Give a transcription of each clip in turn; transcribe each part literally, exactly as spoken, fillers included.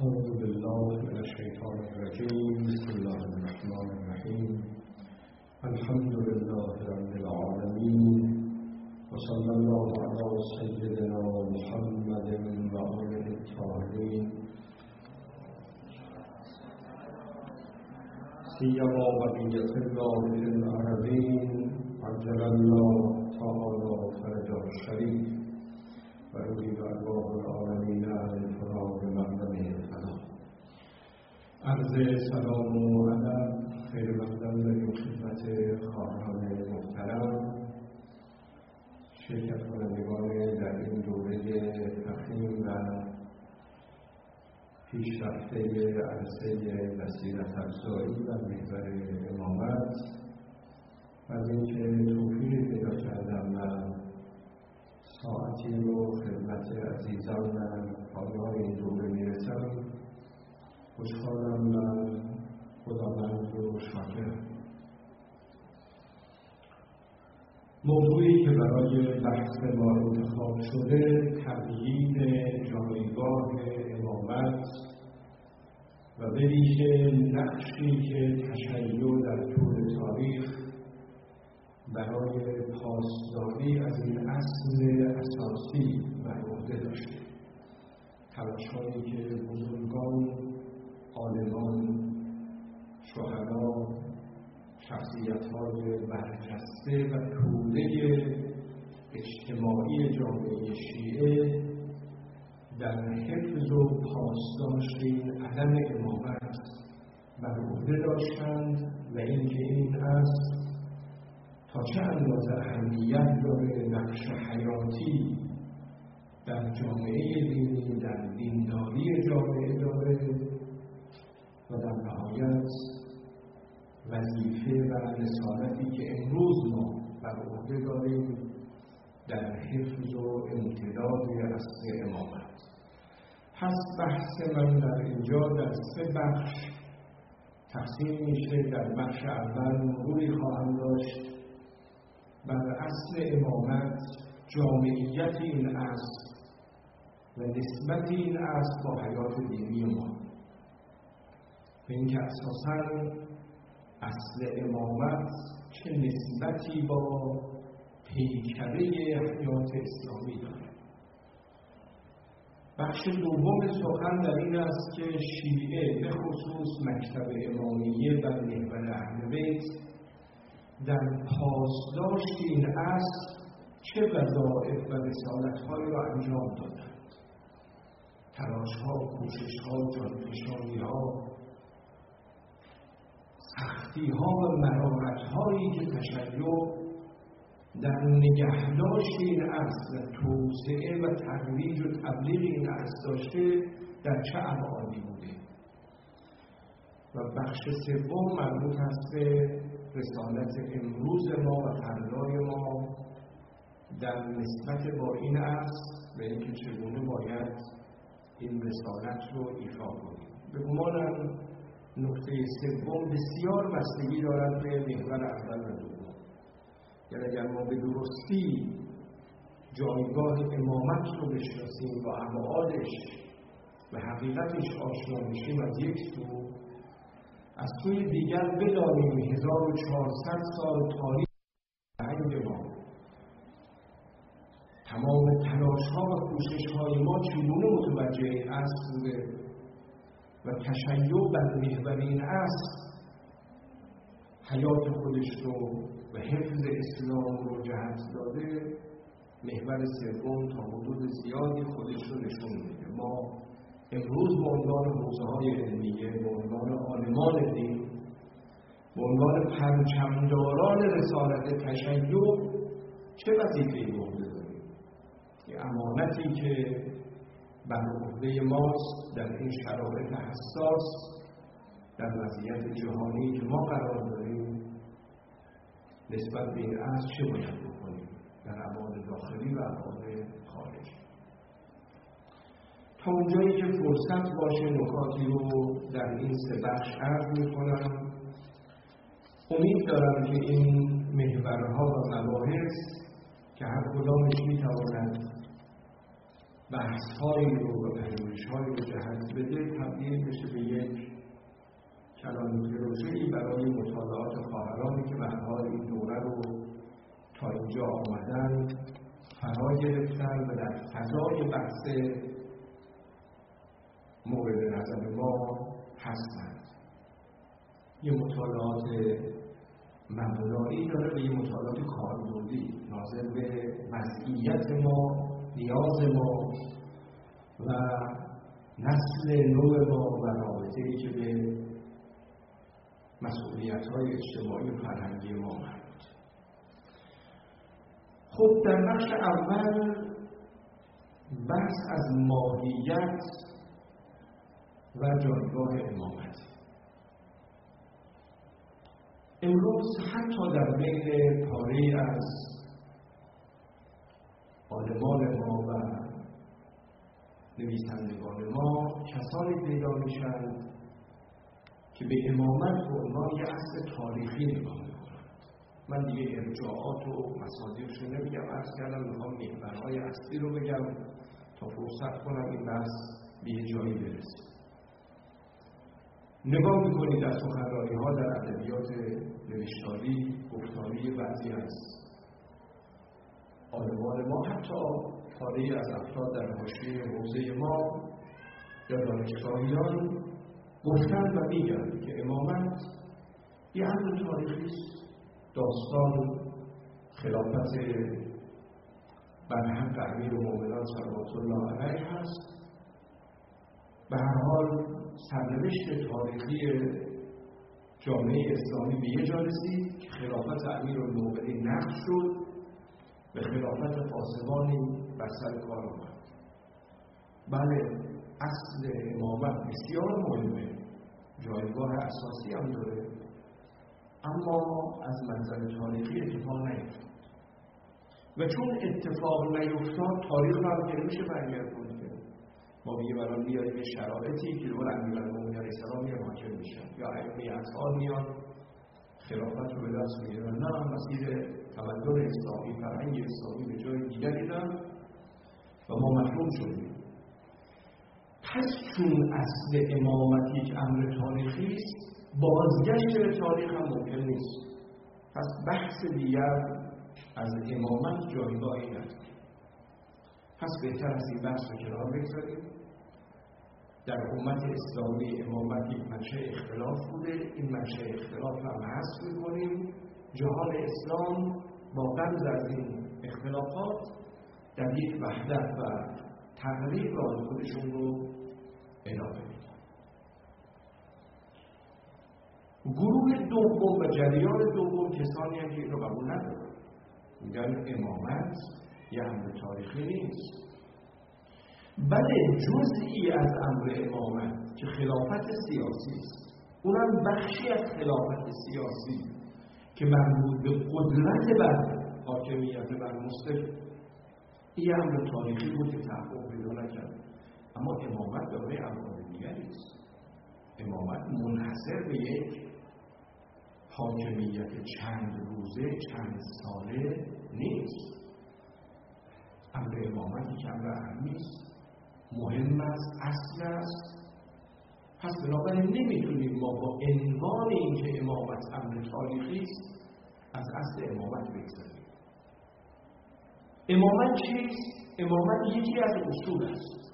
أعوذ بالله من الشيطان الرجيم. بسم الله الرحمن الرحيم. الحمد لله رب العالمين، وصلى الله على سيدنا محمد وآله الطاهرين، سيما بقية الله في الأرضين، عجل الله تعالى فرجه الشريف، وأريد أرواح العالمين أهل الفراغ بمقدمه الفلاح. عرض سلام و ادب خیر مقدم داریم خدمت خواهران محترم، شرکت کنندگان در این دوره فخیم و پیشرفته عرصه بصیرت افزایی و محور امامت، و از اینکه توفیقی پیدا کردم و ساعتی رو خدمت عزیزان و پایان این دوره میرسم. خوشحالم و خداوند رو شاکرم. موضوعی که برای بحث ما انتخاب شده تبیین جایگاه امامت و به ویژه نقشی که تشیع در طول تاریخ برای پاسداری از این اصل اساسی بر عهده داشته. تلاش‌هایی که بزرگان، عالمان، شهدا، شخصیت‌های برجسته و توده اجتماعی جامعه شیعه در حفظ و پاسداشت این عدم امامت بر عهده داشتند و اینکه این اصل تا چه اندازه اهمیت داره، نقش حیاتی در جامعه دینی، در دینداری جامعه داره و در نهایت وظیفه و رسالتی که امروز ما بر عهده داریم در حفظ و امتداد اصل امامت. پس بحث من در اینجا در سه بخش تقسیم میشه. در بخش اول مروری خواهم داشت بر اصل امامت، جامعیت این اصل و نسبت این اصل با حیات دینی ما، و اینکه اساساً اصل امامت چه نسبتی با پیکره حیات اسلامی داره. بخش دوم سخن در این است که شیعه به خصوص مکتب امامیه و محور اهل بیت در پاسداشت این اصل چه وظایف و رسالت‌هایی را انجام دادند. تلاش‌ها، کوشش‌ها، جانفشانی‌ها، سختی‌ها و مرارت‌هایی که تشیع در نگهداشت این اصل و توسعه و ترویج و تبلیغ این اصل داشته در چه ابعادی بوده. و بخش سوم مربوط است به رسالت امروز ما و فردای ما در نسبت با این اصل و اینکه چگونه باید این رسالت رو ایفا کنیم. به گمانم نکته سوم بسیار بستگی دارد به محور اول و دوم. یعنی اگر ما به درستی جایگاه امامت رو بشناسیم و ابعادش و حقیقتش آشنا بشیم از یک سو، از سوی دیگر بدانیم هزار و چهارصد سال تاریخ فرهنگ ما، تمام تلاش‌ها و کوشش‌های ما چگونه متوجه اصل بوده و تشیع بر محور این اصل حیات خودش رو و حفظ اسلام رو جهت داده. محور سوم تا حدود زیادی خودش رو نشون میده. ما امروز به عنوان حوزه‌های علمیه، به عنوان عالمان دین، به عنوان پرچمداران رسالت تشیع چه وظیفه‌ای به عهده داریم؟ یه امانتی که بر عهده ماست در این شرایط حساس، در وضعیت جهانی که ما قرار داریم، نسبت به این اصل چه باید بکنیم در ابعاد داخلی و ابعاد خارجی. تا اونجایی که فرصت باشه نکاتی رو در این سه بخش عرض می‌کنم. امید دارم که این محورها و مباحث که هر کدامش می‌تواند بحث‌هایی رو و پژوهش‌هایی رو جهت بده، تبدیل بشه به یک کلانتولوژی برای مطالعات خواهرانی که به هر حال این دوره رو تا اینجا آمدن فرا گرفتن و در فضای بحث مورد نظر ما هستند. یه مطالعات مبنایی داره و یه مطالعات کاربردی ناظر به وضعیت ما، نیاز ما و نسل نو ما و رابطه‌ای که به مسئولیت‌های اجتماعی و فرهنگی ما مربوط. خب در بخش اول بحث از ماهیت و جایگاه امامت. امروز حتی در بین پاره از عالمان ما و نویسندگان ما کسانی پیدا میشن که به امامت به عنوان یک اصل تاریخی نگاه میکنند. من دیگه ارجاعات و مصادیقش رو نمیگم، عرض کردم میخوام محورهای اصلی رو بگم تا فرصت کنم این بحث به یه جایی برسه. نگاه میکنید در سخنرانی ها در ادبیات نوشتاری، گفتاری بعضی از عالمان ما، حتی پاره‌ای از افراد در حاشیه حوزه ما یا دانشگاهیان گفتن و میگن که امامت یه امر تاریخی است. داستان خلافت برحق امیرالمومنین صلوات الله علیه هست. به هر حال سرنوشت تاریخی جامعه اسلامی به یه جا رسید که خلافت امیرالمومنین نقض شد و خلافت قاسمانی بر سر کار آمد. بله، اصل امامت بسیار مهمه، جایگاه اساسی هم داره، اما از منظر تاریخی اتفاق نیفتاد و چون اتفاق نیفتاد تاریخ رو هم که نمیشه برگردون که ما بگیم الان میاریم شرایطی که دور امیرالمومنین علیه السلام میان حاکم میشن یا ائمه اطهار میان خلافت رو به دست میگیرن. نه، مسیر تمدن اسلامی، فرهنگ اسلامی به جای دیگری رفت و ما محروم شدیم. پس چون اصل امامت یک امر تاریخی است، بازگشت به تاریخ هم ممکن نیست. پس بحث دیگر از امامت جایگاهی نداره. پس بهتر از این بحث رو کنار بگذاریم. در امت اسلامی امامت یک منشأ اختلاف بوده، این منشأ اختلاف رو حذف می‌کنیم. جهان اسلام با غرض از این اختلافات در یک وحدت و تقریب راه خودشون رو ادامه میدن. گروه دوم و جریان دوم کسانی هم که این رو قبول ندارن، میگن امامت یه امر تاریخی نیست، بله جزئی از امر امامت که خلافت سیاسی است، اونم بخشی از خلافت سیاسی که مربوط به قدرت بر حاکمیت بر مسلم، این امر تاریخی بود که تحقق پیدا نکرد. اما امامت دارای ابعاد دیگری است. امامت منحصر به یک حاکمیت چند روزه، چند ساله نیست. امر امامتی که امر اهمی است، مهم است، اصل است. پس بنابراین نمیتونیم ما با عنوان اینکه امامت امر تاریخی است از اصل امامت بگذاریم. امامت چیست؟ امامت یکی از اصول است.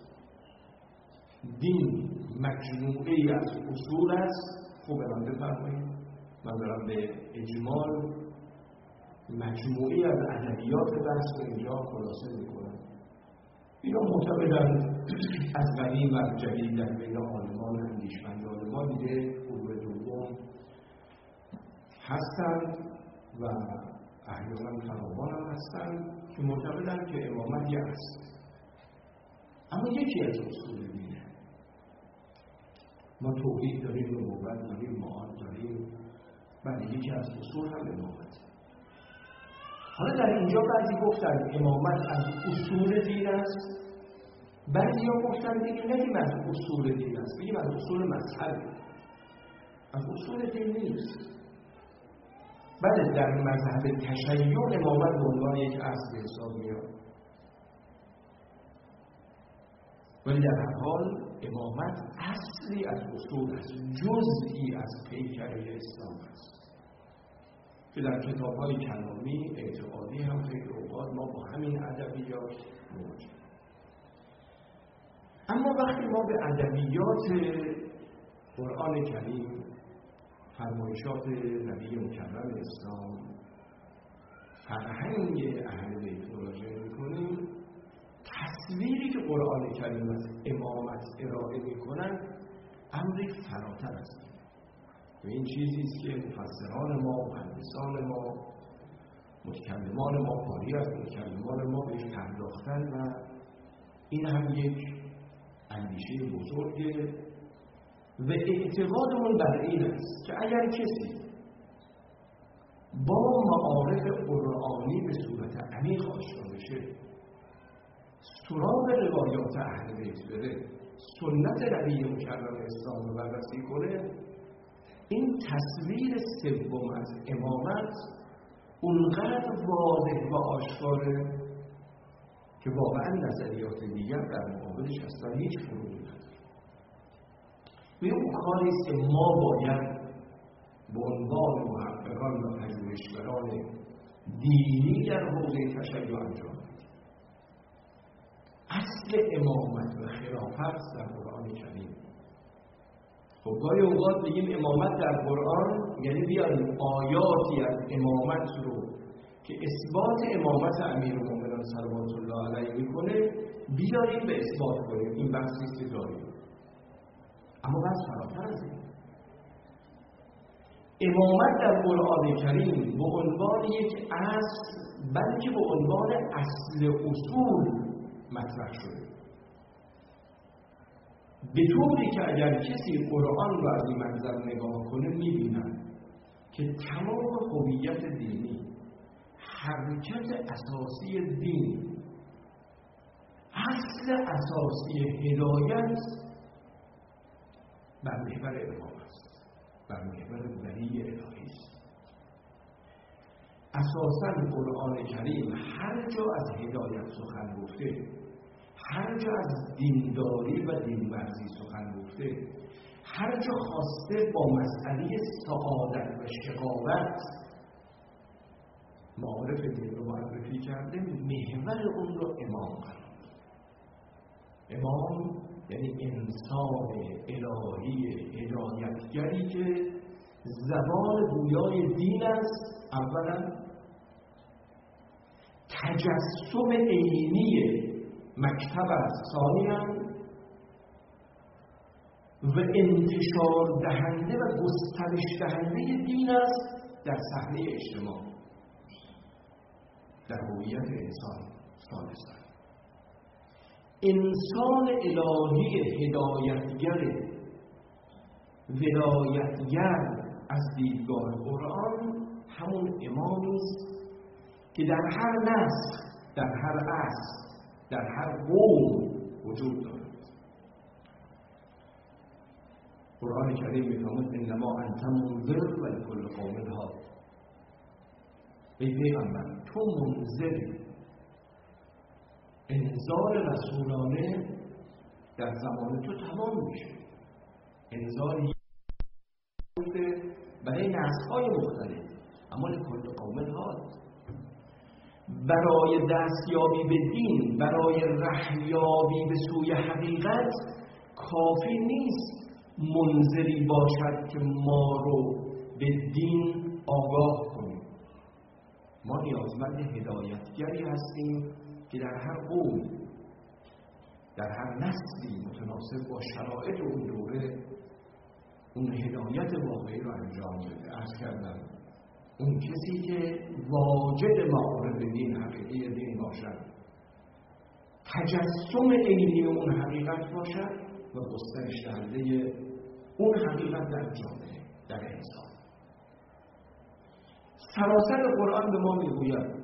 دین مجموعه از اصول است. خوب من بفرمایید، من دارم به اجمال مجموعه از ادبیات بحث اینجا خلاصه میکنم. اینا معتقدند از قدیم و جدید در بین عالمان اندیشمندان ما دیگه قرون دوم هستند و احیانا فراوان هم هستند که معتقدند که امامت یک است. اما یکی از اصول دینه. ما توحید داریم، نبوت داریم، معاد داریم، بله یکی از اصول هم امامت. حالا در اینجا بعضی گفتن امامت از اصول دین است، بعضی ها گفتن دیگه نگیم از اصول دین است، بگیم از اصول مذهب، از اصول دین نیست. بله در مذهب تشیع امامت به عنوان یک اصل حساب میاد. ولی در هر حال امامت اصلی از اصول است، جزئی از پیکره اسلام است که در کتاب‌های کلامی اعتقادی هم خیلی اوقات ما با همین ادبیات مواجهیم. اما وقتی ما به ادبیات قرآن کریم، فرمایشات نبی مکرم اسلام، فرهنگ اهل بیت مراجعه می‌کنیم، تصویری که قرآن کریم از امامت ارائه می‌کنند امری فراتر است. و این چیزی است که مفسران ما، مهندسان ما، متکلمان ما، پاری از متکلمان ما بهش پرداختن و این هم یک اندیشه بزرگه و اعتقادمون بر این است که اگر کسی با معارف قرآنی به صورت عمیق آشنا بشه، سراغ روایات اهل بیت بره، سنت نبی مکرم اسلام رو بررسی کنه، این تصویر سوم از امامت اونقدر واضح و آشکاره که واقعا نظریات دیگر در مقابلش اصلا هیچ فروغی نداره. و اون کاری است که ما باید به عنوان محققان و پژوهشگران دینی در حوزه تشیع انجام بدیم. اصل امامت و خلافت در قرآن کریم. خب گاهی اوقات بگیم امامت در قرآن یعنی بیاریم آیاتی از امامت رو که اثبات امامت امیرالمومنین صلوات الله علیه میکنه بیاریم به اثبات کنیم. این بحثی است که داریم. اما بحث فراتر از این. امامت در قرآن کریم به عنوان یک اصل، بلکه به عنوان اصل اصول مطرح شده، به طوری که اگر کسی قرآن رو از این منظر نگاه کنه می‌بیند که تمام هویت دینی، حرکت اساسی دین، اصل اساسی هدایت بر محور امام است، بر محور ولی الهی است. اساساً قرآن کریم هر جا از هدایت سخن گفته، هر جا از دینداری و دینورزی سخن گفته، هر جا خواسته با مسئله سعادت و شقاوت معارف دین رو معرفی کرده، محور اون رو امام قرار داد. امام یعنی انسان الهی هدایتگری که زبان گویای دین است، اولا تجسم عینی مکتب است، ثانیاً و انتشار دهنده و گسترش دهنده دین است در صحنه اجتماع، در هویت انسان. ثالثاً انسان الهی هدایتگر ولایتگر از دیدگاه قرآن همون امامی است که در هر نسل، در هر عصر، در هر قوم وجود دارد. قرآن کریم می‌فرماید انما انت منذر ولکل قوم هاد. ای پیغمبر تو منذری، انذار رسولانه در زمان تو تمام میشه. انذاری برای نسل‌های مختلف، اما لکل قوم هاد. برای دستیابی به دین، برای رهیابی به سوی حقیقت کافی نیست منذری باشد که ما رو به دین آگاه کنیم. ما نیازمند هدایتگری هستیم که در هر قوم، در هر نسلی متناسب با شرایط اون دوره اون هدایت واقعی رو انجام بده. عرض کردم اون کسی که واجد معارف دین، حقیقی دین باشد، تجسم عینی اون حقیقت باشد و گسترش دهنده اون حقیقت در جامعه، در انسان. سراسر قرآن به ما میگوید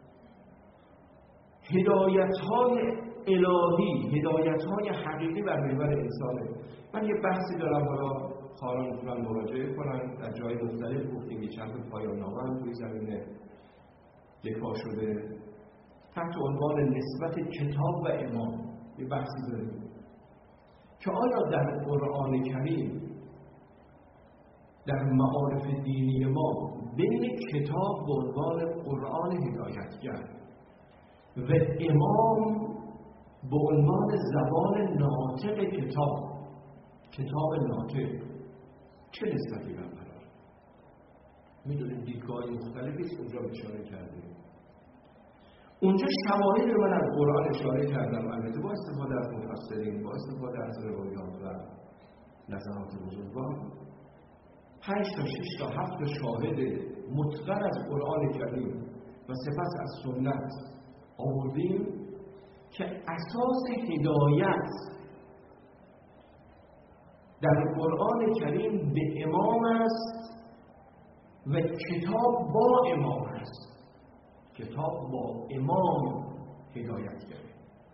هدایت‌های الهی، هدایت‌های حقیقی بر محور انسانه. من یه بحثی دارم، حالا خواهران میتونن مراجعه کنن، در جای مختلف گفتیم که چند پایان نامه هم توی زمینه دفاع شده تحت عنوان نسبت کتاب و امام. یه بحثی داریم که آیا در قرآن کریم در معارف دینی ما بین کتاب به عنوان قرآن هدایتگر و امام به عنوان زبان ناطق کتاب کتاب ناطق چه نسبتی برقرار؟ میدونید دیدگاه مختلفی است اونجا اشاره کردیم. اونجا شواهد رو من از قرآن اشاره کردم، البته با استفاده از مفسرین، با استفاده از روایات و نظرات بزرگان. پنج تا شش تا هفت تا شاهد متقن از قرآن کریم و سپس از سنت آوردیم که اساس هدایت در قرآن کریم به امام است و کتاب با امام است. کتاب با امام هدایت کرده.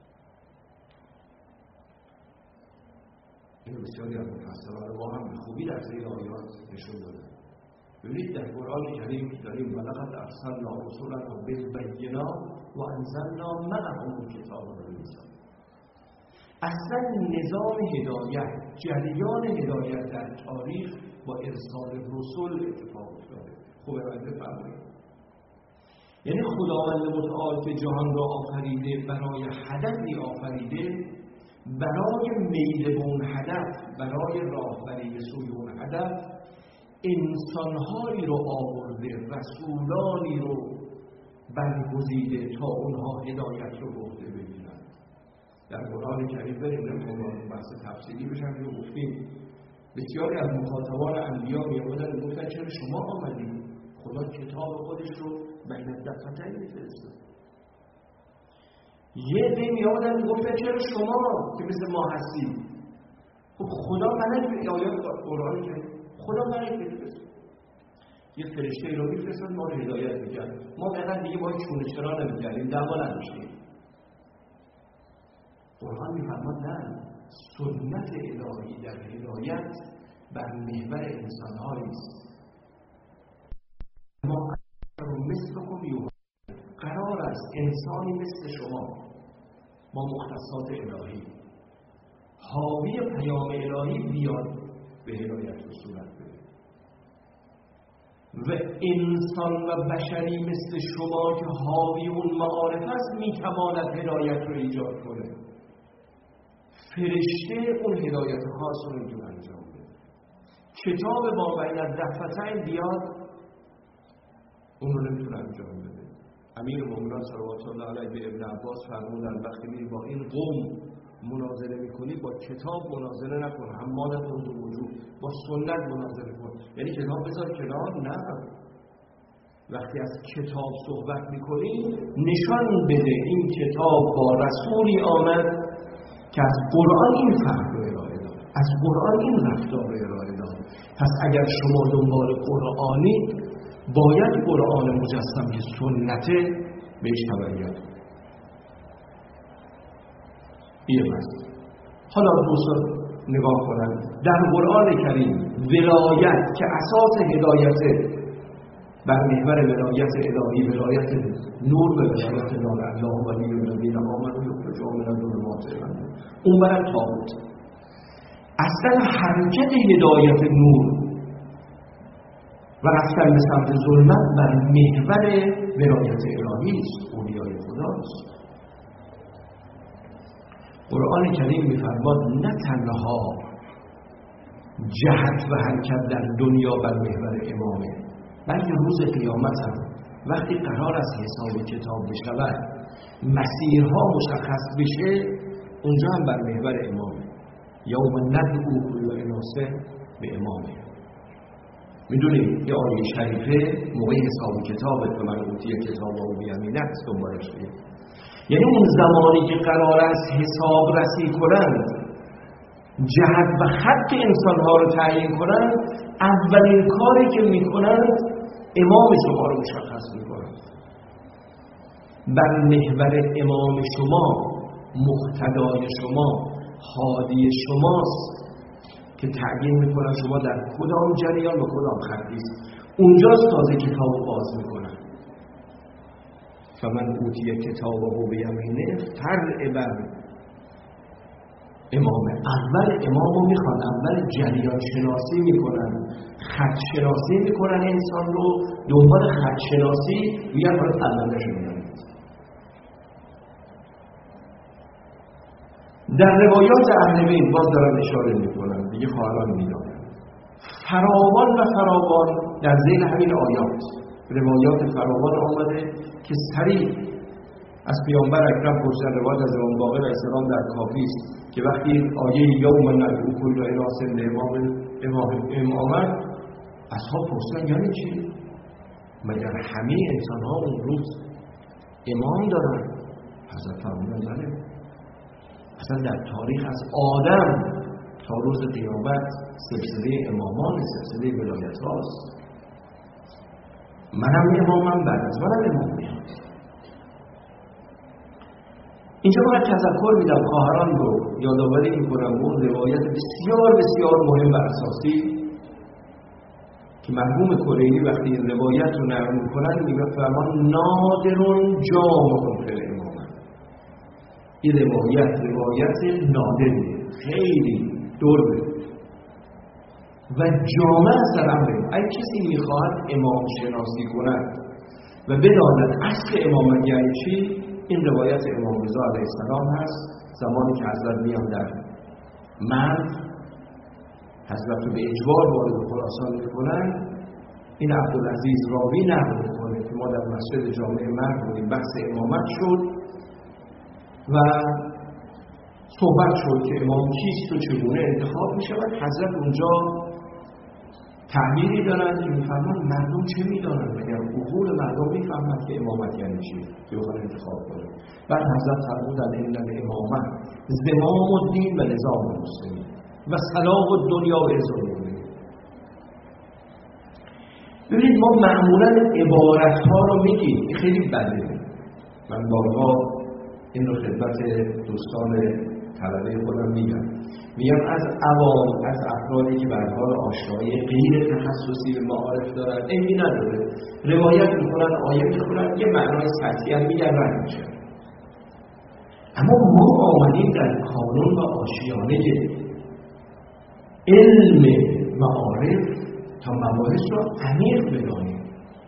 این بسیاری از مفسران ما هم به خوبی در زیر آیات نشون داده. ببینید در قرآن کریم داریم ولقد ارسلنا رسولنا بالبینات و انزلنا معهم الکتاب والمیزان. اصلا نظام هدایت، جریان هدایت در تاریخ با ارسال رسول اتفاق افتاده. خوبه باید بفرمایید. یعنی خداوند متعال که جهان را آفریده برای هدفی آفریده، برای میل به اون هدف، برای راهبری به سوی اون هدف انسانهایی رو آورده، رسولانی رو برگزیده تا اونها هدایت رو به عهده بگیرن. در قرآن کریم بریم نمیخوام بحث تفصیلی بشم که گفتیم بسیاری از مخاطبان انبیا میامدن میگفتن چرا شما آمدید؟ خدا کتاب خودش رو بین دفترین میفرسته. یه دی میامدن میگفتن چرا شما که مثل ما هستید؟ خب خدا ملک آیات قرآن کریم خدا ملک میفرسته. یه فرشته رو میفرستاد ما رو هدایت میکرد. ما دقیقا دیگه باید چونه چرا نمیکردیم، دعوا نداشتیم. قرآن میفرماد نه، سنت الهی در هدایت بر محور انسان‌هایی است. ما رو مثل کن قرار است انسانی مثل شما با مختصات الهی حاوی پیام الهی بیاد به هدایت و صورت بده و انسان و بشری مثل شما که حاوی اون معارف است میتواند هدایت رو ایجاد کنه. فرشته اون هدایت خاص رو اینجور انجام بده. کتاب با بین الدفتین بیاد اون رو نمیتونه انجام بده. امیر مومنان صلوات الله علیه به ابن عباس فرمودن وقتی میری با این قوم مناظره میکنی با کتاب مناظره نکن، حمالت رو دو وجود با سنت مناظره کن. یعنی کتاب بذار کنار، نه، وقتی از کتاب صحبت میکنی نشان بده این کتاب با رسولی آمد که از قرآن این فهم رو ارائه داد، از قرآن این رفتار رو ارائه داد. پس اگر شما دنبال قرآنی باید قرآن مجسم که سنته بهش تبعیت کنید. یه بس حالا دوستان نگاه کنند در قرآن کریم ولایت که اساس هدایت بر محور ولایت الهی، ولایت نور به ولایت نور الله ولی الذین آمنوا یخرجهم من الظلمات الی النور، اون برای طاغوت. اصلا حرکت هدایت نور و رفتن به سمت ظلمت بر محور ولایت الهی است، اولیای خداست. قرآن کریم می‌فرماد نه تنها جهت و حرکت در دنیا بر محور امامه، بلکه روز قیامت هم وقتی قرار است حساب کتاب بشود، مسیرها مشخص بشه، اونجا هم بر محور امامه. یوم ندعو کل اناس به امامه. میدونید یه آیه شریفه موقع حساب کتابت به من اوتی کتاب و بیامینه است دنبالش بید. یعنی اون زمانی که قرار است حساب رسی کنند، جهت و خط انسانها رو تعیین کنند، اولین کاری که میکنند امام شما رو مشخص میکنند. بر محور امام شما، مقتدای شما، هادی شماست که تعیین میکنن شما در کدام جریان و کدام خطی است. اونجاست تازه کتاب رو باز میکنن. فمن اوتی کتابه بیمینه فرع بر امامه. اول امام رو میخوان، اول جریان شناسی میکنن، خط شناسی میکنن انسان رو، دنبال خط شناسی میگن باید پرونده شدن. در روایات اهل بیت باز دارن اشاره میکنن، دیگه خواهران میدانن فراوان و فراوان در ذیل همین آیات روایات فراوان آمده که سریع از پیامبر اکرم پرسیدن. روایت از امام باقر علیه السلام در کافی است که وقتی آیه یوم ندعو کل اناس امام امامت، اصحاب پرسیدن یعنی چی؟ مگر همه انسان ها اون روز امام دارن؟ حضرت فرمودن بله، اصلا در تاریخ از آدم تا روز قیامت سلسله امامان، سلسله ولایت هاست. منم امامم، بعد از منم امام میاد. اینجا باید تذکر میدم خواهران رو، یادآوری میکنم اون روایت بسیار بسیار مهم و اساسی که مرحوم کلینی وقتی این روایت رو نقل میکنن میگه فرمان نادرون جامع فی الامامه. این روایت روایت نادریه، خیلی دور و جامع از امره. اگه کسی میخواد امام شناسی کند و بداند اصل امامت یعنی چی، این روایت امام رضا علیه السلام هست. زمانی که حضرت میان در مرد، حضرت رو به اجبار وارد خراسان میکنن، این عبدالعزیز راوی نقل میکنه که ما در مسجد جامع مرد بودیم، بحث امامت شد و صحبت شد که امام کیست و چگونه انتخاب می شود. حضرت اونجا تعبیری دارند که میفهمند مردم چه میدانند، مگر عقول مردم میفهمند که امامت یعنی چی که بخواد انتخاب کنه. بعد حضرت فرمودند ان الامامت زمام الدین و نظام المسلمین و صلاح الدنیا و عز المؤمنین. ببینید ما معمولا عبارت ها رو میگیم، این خیلی بده. من بارها این رو خدمت دوستان طلبه خودم میگم، میگم از عوام، از افرادی که بر حال آشنایی غیر تخصصی به معارف دارن، اینی نداره، روایت میکنن، آیه میخونن، یه معنای سطحی هم میگن رنگ میشه. اما ما آمدیم در کانون و آشیانه علم معارف تا مباحث رو عمیق بدانیم.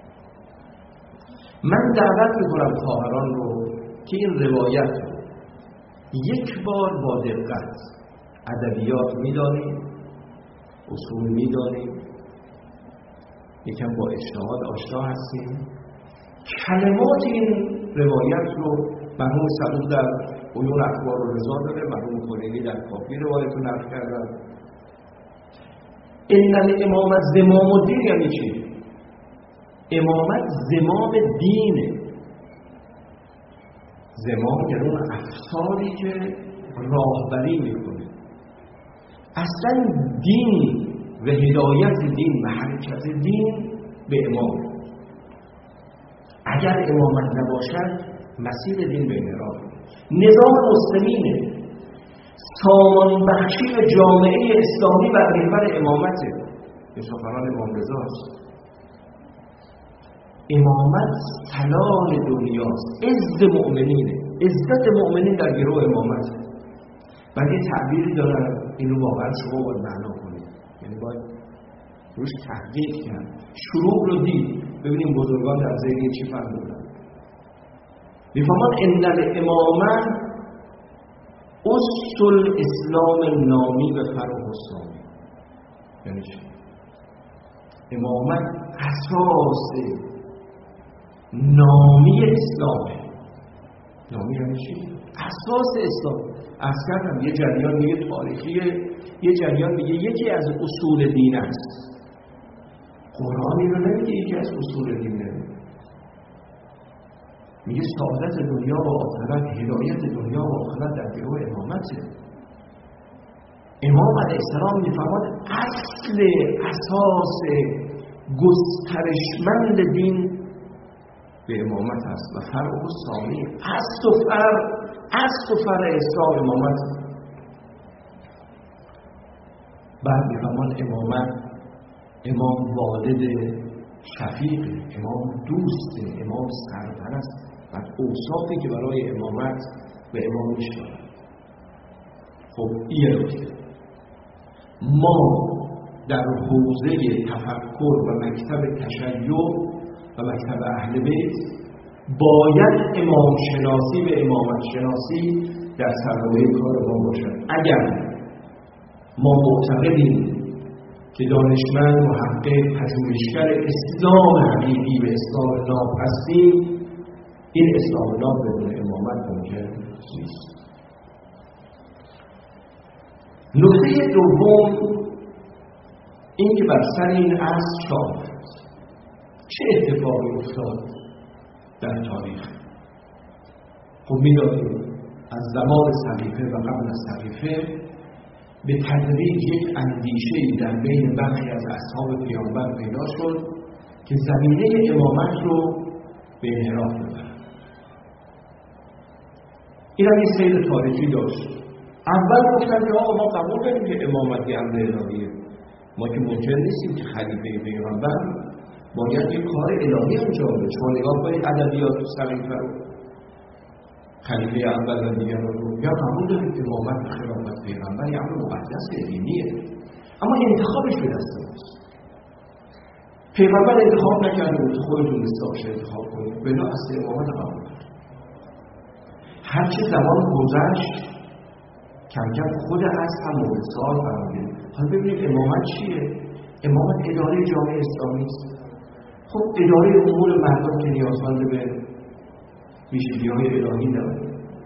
من دعوت میکنم خواهران رو که این روایت رو یک بار با دقت، ادبیات میدانیم، اصول میدانیم، یکم با اجتهاد آشنا هستیم، کلمات این روایت رو مرحوم صدوق در عیون اخبار و رضا داره، مرحوم کلینی در کافی روایت رو نقل کردن. ان الامامت زمام الدین یعنی چی؟ امامت زمام دینه. زمام یعنی اون افساری که راهبری میکنه. اصلا دین و هدایت دین و حرکت دین به امام. اگر امامت نباشد مسیر دین به انحراف. نظام مسلمینه، سامان بخشی به جامعه اسلامی بر محور امامته. به سخنان امام رضاست. امامت سلام دنیاست، عز مؤمنینه، عزت مؤمنین در گروه امامت. بعد یه تعبیری دارن، اینو واقعا شما باید معنا کنید، یعنی باید روش تحقیق کرد، شروع رو دید، ببینیم بزرگان در ذهن چی فرمودن. میفهمند ان الامامه اصل اسلام نامی و فرع اسلامی. یعنی چی؟ امامت اساس نامی اسلامه. نامی یعنی چی؟ اساس اسلام. از کردم یه جریان میگه تاریخیه، یه جریان میگه یکی از اصول دین است. قرآنی رو نمیگه یکی از اصول دینه، میگه سعادت دنیا و آخرت، هدایت دنیا و آخرت در گروه امامته. امام علیه السلام میفرماد اصل اساس گسترشمند دین به امامت است و فرع ثانی اصل و فرع اصل و فرع اسلام امامت. بعد میفرماد امامت امام والد شفیق، امام دوست، امام سرپرست و اوصافی که برای امامت به امام میشود. خب این نکته ما در حوزه تفکر و مکتب تشیع و مکتب اهل بیت باید امام شناسی و امامت شناسی در سرمایه کار ما باشد. اگر ما معتقدیم که دانشمند، محقق، پژوهشگر اسلام حقیقی و اسلام ناب هستیم، این اسلام ناب بدون امامت ممکن نیست. نکته دوم این که بر سر این عصر چه آمد، چه اتفاقی افتاد در تاریخ. خب می‌دانیم از زمان سقیفه و قبل از سقیفه به تدریج یک اندیشه‌ای در بین برخی از اصحاب پیامبر پیدا شد که زمینه امامت رو به انحراف ببرد. این هم یک سیر تاریخی داشت. اول گفتن که آقا ما قبول داریم که امامت یه امر الهیه، ما که منکر نیستیم که خلیفه پیغمبر باید یک کار الهی انجام بده. شما نگاه کنید ادبیات سقیفه رو، خلیفه اول و دیگر رو، یا قبول داریم که امامت و خلافت پیغمبر یه امر مقدس دینیه، اما انتخابش به دست ماست. پیغمبر انتخاب نکرده بود، خودتون دستاش انتخاب کنید، بلا اصل امامت قبول داریم. هرچه زمان گذشت کم کم خود از هم مورد سوال قرار گرفت. حالا ببینید امامت چیه؟ امامت اداره جامعه اسلامی است. خب اداره امور مردم که نیازمند به ویژگی‌های الهی داره.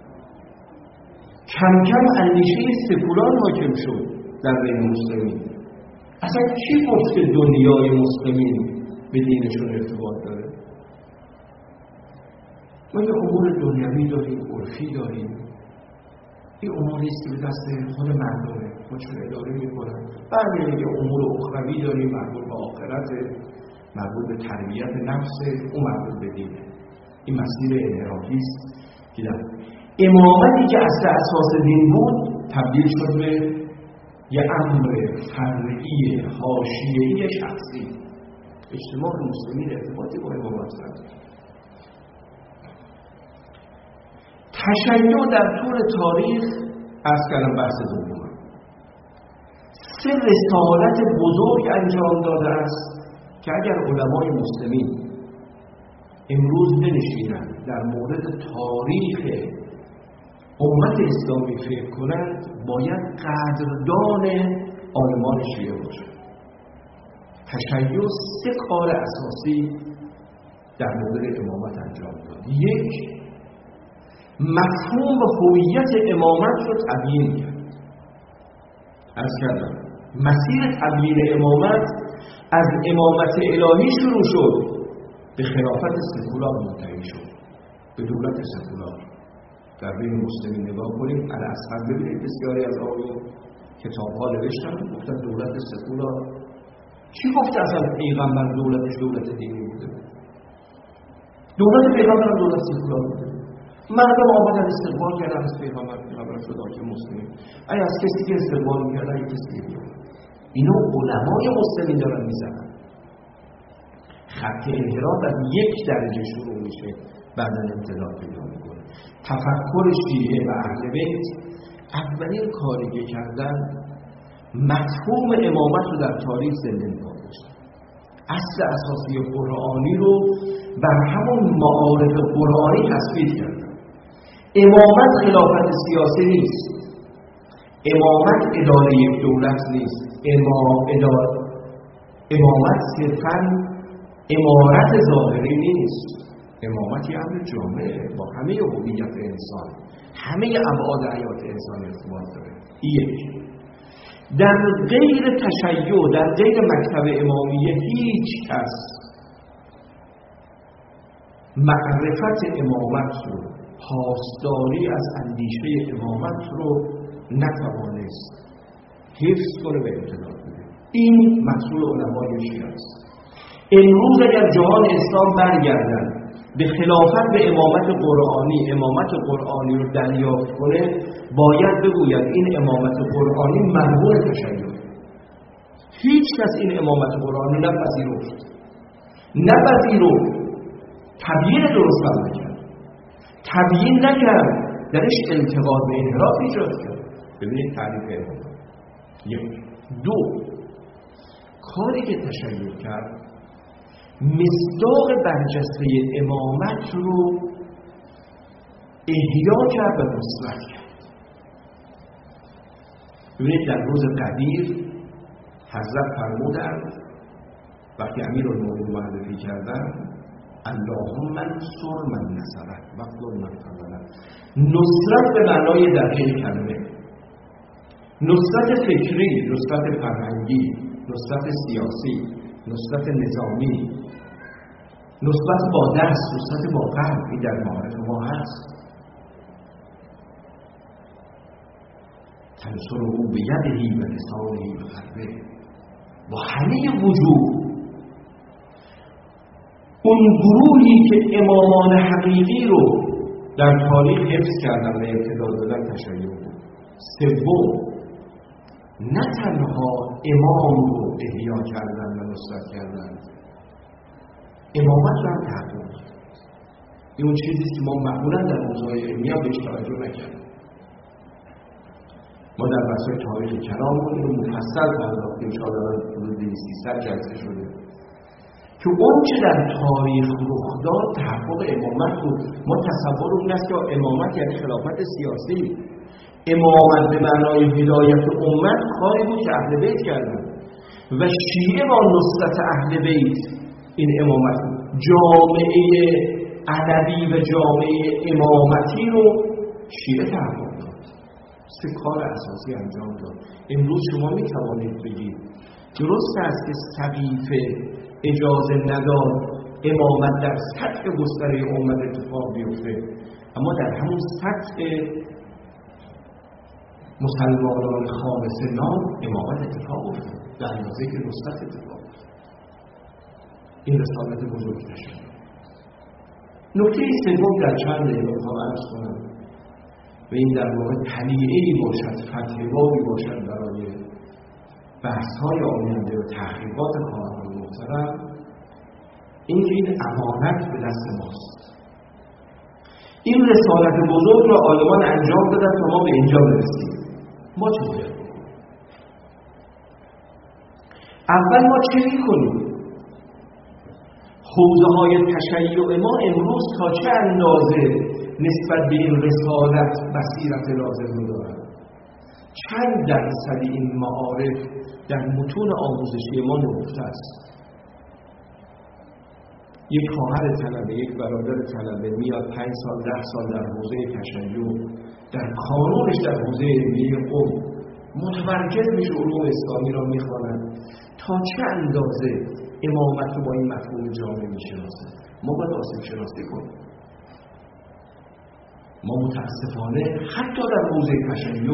کم کم اندیشه سکولار حاکم شد در بین مسلمین. اصلا کی گفت که دنیای مسلمین به دینشون ارتباط داره؟ ما یه امور دنیوی داریم، عرفی داریم. این اموری است که به دست خود مردمه، خودشون اداره میکنن. بعد یه امور اخروی داریم، مربوط به آخرت، مربوط به تربیت نفس، اون مربوط به دینه. این مسیر انحرافی است که در امامتی که اصل اساس دین بود تبدیل شد به یه امر فرعی حاشیه‌ای شخصی. اجتماع مسلمین ارتباطی با امامت نداره. تشیع در طول تاریخ از کلم بحث دوم سه رسالت بزرگ انجام داده است که اگر علمای مسلمین امروز بنشینند در مورد تاریخ امت اسلامی فکر کنند، باید قدردان عالمان شیعه باشند. تشیع سه کار اساسی در مورد امامت انجام داد. یک، مفهوم هویت امامت رو تبیین کرد. عرض کردم مسیر تبیین امامت از امامت الهی شروع شد، به خلافت سکولار منتهی شد، به دولت سکولار. در بین مسلمین نگاه کنیم، الاصغر ببینید بسیاری از آقایون کتاب‌ها نوشتن گفتن دولت سکولار. کی گفته اصلا پیغمبر دولتش دولت دینی بوده؟ دولت پیغمبر دولت سکولار بوده. مردم آمدن استقبال کردن از پیغمبر، پیغمبر شد حاکم مسلمین. ای از کسی که استقبال می‌کردن ای کسی دیگه. اینو علمای مسلمین دارن میزنن. خط انحراف از یک درجه شروع میشه، بعداً امتداد پیدا میکنه. تفکر شیعه و اهل بیت اولین کاری که کردن مفهوم امامت رو در تاریخ زنده نگاه داشتن. اصل اساسی قرآنی رو بر همون معارف قرآنی تثبیت کردن. امامت خلافت سیاسی نیست، امامت اداره یک دولت نیست، امام اداره امامت صرفاً امارت ظاهری نیست. امامت یه امر جامعه با همه هویت انسان، همه ابعاد حیات انسان ارتباط داره. یک، در غیر تشیع، در غیر مکتب امامیه هیچ کس معرفت امامت رو، پاسداری از اندیشه امامت رو نتوانست حفظ کنه و امتداد بده. این مسئول علمای شیعه است. امروز اگر جهان اسلام برگردن به خلافت به امامت قرآنی، امامت قرآنی رو دریافت کنه، باید بگوید این امامت قرآنی مرهون تشیع. هیچ کس این امامت قرآنی نپذیرفت، نپذیرفت، تبیین درست نکرد، تبیین نکرد، درش انتقاد به انحراف ایجاد کرد. ببینید تعریف امامت. یک. دو، کاری که تشیع کرد مصداق برجسته امامت رو احیا کرد و نصرت کرد. ببینید در روز قدیر حضرت فرمودند وقتی امیرالمومنین معرفی کردن اللهم انصر من نصرک واخذل من خذلک. نصرت به معنای دقیق کلمه، نصرت فکری، نصرت فرهنگی، نصرت سیاسی، نصرت نظامی، نصرت با دست، نصرت با قلب، این در معارف ما هست. تنصره بیدهی و لسانهی و قلبه، با همه وجود. اون گروهی که امامان حقیقی رو در تاریخ حفظ کردن و ابتدا دادن تشیع بود. سوم، نه تنها امام رو احیا کردن و نصرت کردن، امامت رو هم تحقیق داد. این اون چیزیست که ما معمولا در موضوع علمی ها بهش توجه نکردیم. ما در بحث‌های تاریخ کلام رو اینو مفصل پرداختیم، شاید الان حدود دویست سیصد جلسه شده که اون چه در تاریخ رخ داد تحقق امامت بود. ما تصور اون است که امامت یعنی خلافت سیاسی. امامت به معنای هدایت امت کاری بود که اهل بیت کردن و شیعه با نصرت اهل بیت این امامت جامعه علوی و جامعه امامتی رو شیعه تحقق داد. سه کار اساسی انجام داد. امروز شما می توانید بگید درست است که سقیفه اجازه نداد امامت در سطح گستره امت اتفاق بیفته، اما در همون سطح مسلمانان خالص نام امامت اتفاق افتاد، در اندازه که نصرت اتفاق افتاد. این رسالت بزرگ نشد. نکته سوم در چند دقیقه میخوام عرض کنم و این در واقع تلیعه‌ای باشد، فتح بابی باشد برای بحث‌های آینده و تحقیقات خواهران محترم، این که این امانت به دست ماست. این رسالت بزرگ را آلمان انجام دادن تا ما به اینجا برسیم. ما چه باید بکنیم؟ اول ما چه می‌کنیم؟ حوزه های تشیع ما امروز تا چه اندازه نسبت به این رسالت بصیرت لازم رو دارن؟ چند درصد این معارف در متون آموزشی ما نهفته است؟ یک خواهر طلبه، یک برادر طلبه میاد پنج سال ده سال در حوزه تشیع در کانونش در حوزه علمی قم متمرکز میشه، علوم اسلامی را میخواند. تا چه اندازه امامت رو با این مفهوم جامعه میشناسه؟ ما باید آسیب شناسی کنیم. ما متاسفانه حتی در حوزه تشیع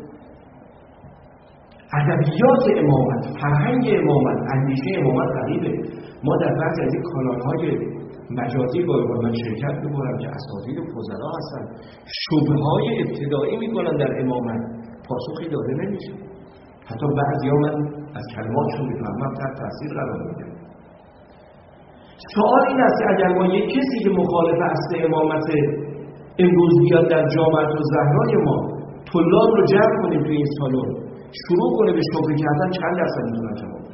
ادبیات امامت، فرهنگ امامت، اندیشه امامت غریبه. ما در بعضی از این کانال‌های مجازی با من شرکت می‌کنم که اساتید و فضلا هستن، شبهه‌های ابتدایی می‌کنن در امامت، پاسخی داده نمیشه. حتی بعضیا من از کلماتشون می‌فهمم تحت تاثیر قرار می‌گیرن. سوال این است که اگر ما یک کسی که مخالف اصل امامت امروز بیاد در جامعه الزهرای ما طلاب رو جمع کنیم توی این سالن شروع کنه به شبهه کردن، چند درصد میتونن جواب؟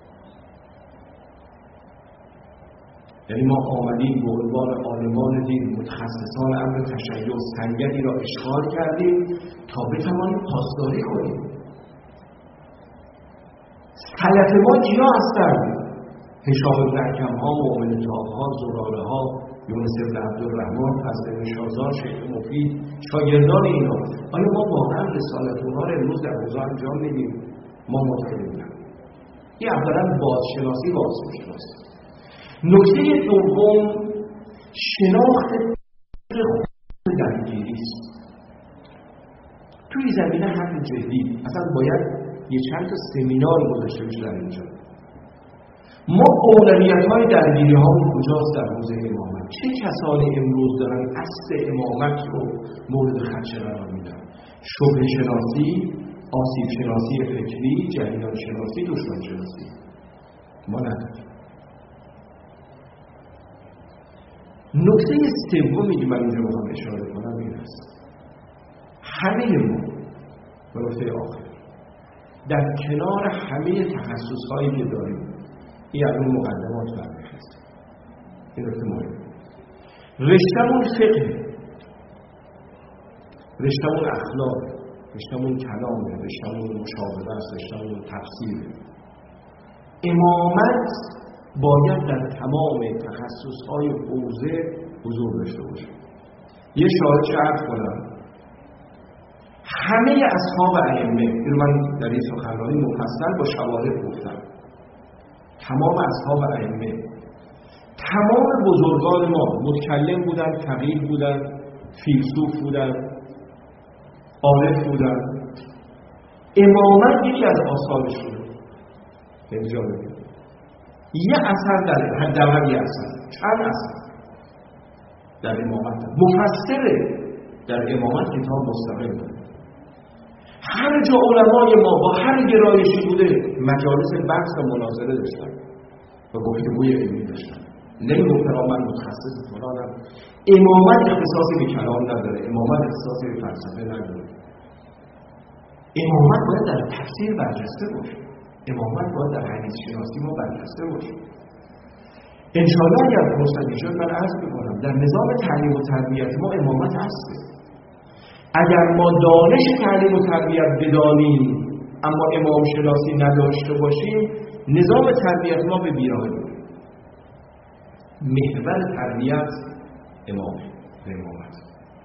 یعنی ما آمدیم به عنوان عالمان دین، متخصصان امر تشیع، سنگری را اشغال کردیم تا بتوانیم پاسداری کنیم. سلف ما کیا هستند؟ هشام بن حکم‌ها، مؤمن طاها، زراره‌ها، یونس بن عبدالرحمن، فضل بن شازار، شیخ مفید، شاگردان اینا. آیا ما واقعا رسالت اونها رو امروز در حوزه انجام میدیم؟ ما مطمئنیم نه. این اولا بازشناسی و آسیب شناسی. نکته دوم شناخت خود درگیری است. توی زمینه حق جدی اصلا باید یه چند تا سمینار گذاشته بشه در اینجا. ما اولویت‌های درگیری‌ها کجاست در حوزه امامت؟ چه کسانی امروز دارن اصل امامت رو مورد خدشه قرار میدن؟ شبهه شناسی، آسیب شناسی فکری، جریان شناسی، دشمن شناسی. ما نداریم. نکته سومی که من اینجا میخوام اشاره کنم این است: همه ما و نکته آخر، در کنار همه تخصص‌هایی که داریم، این از اون مقدمات برمی‌خواست است. این نکته مهم. رشته‌مون فقه، رشته‌مون اخلاق، رشته‌مون کلامه، رشته‌مون مشاوره است، رشته‌مون تفسیره. امامت باید در تمام تخصص‌های حوزه حضور داشته باشه. یه شاهد عرض کنم، همه اصحاب ائمه، اینو من در این سخنرانی مفصل با شواهد گفتم، تمام اصحاب ائمه، تمام بزرگان ما متکلم بودن، فقیه بودن، فیلسوف بودن، عارف بودن. امامت یکی از آثارشونه. خیلی جالبه. یه اثر در حداقل یه اثر، چند اثر در امامت، مفسره در امامت کتاب مستقل داره. هر جا علمای ما با هر گرایشی بوده مجالس بحث و مناظره داشتن و گفتگوی علمی داشتن. نمیگفتن من متخصص فلانم. امامت اختصاصی به کلام نداره، امامت اختصاصی به فلسفه نداره. امامت باید در تفسیر برجسته باشه، امامت باید در حدیث شناسی ما برجسته باشه. انشاءالله اگر فرصتی شد من عرض میکنم در نظام تعلیم و تربیت ما امامت هسته. اگر ما دانش تعلیم و تربیت بدانیم اما امام شناسی نداشته باشیم، نظام تربیت ما به بیراهه میره. محور تربیت امام و امامت.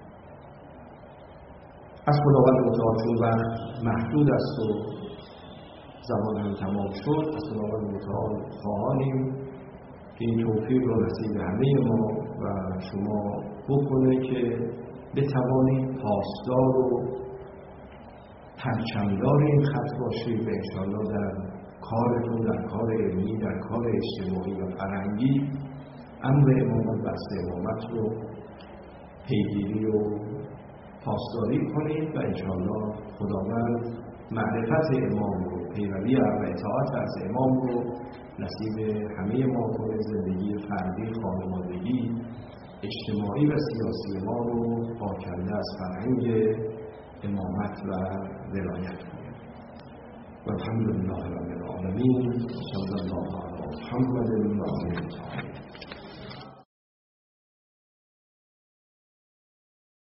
از خداوند متعال چون وقت محدود است و زمان هم تمام شد، از خداوند متعال خواهانیم که این توفیق را نصیب همه ما و شما بکنه که بتوانید پاسدار و پرچمدار این خط باشید و انشاءالله در کارتون، در کار علمی، در کار اجتماعی و فرهنگی امر امامت بحث امامت رو پیگیری و پاسداری کنید و انشاءالله خداوند معرفت امام رو، پیروی و اطاعت از امام رو نصیب همه ما کنه. زندگی فردی، خانوادگی، اجتماعی و سیاسی ما رو پاکنده از فرهنگ امامت و ولایت کنه. و الحمدلله رب العالمین. صلی الله علی محمد و آله.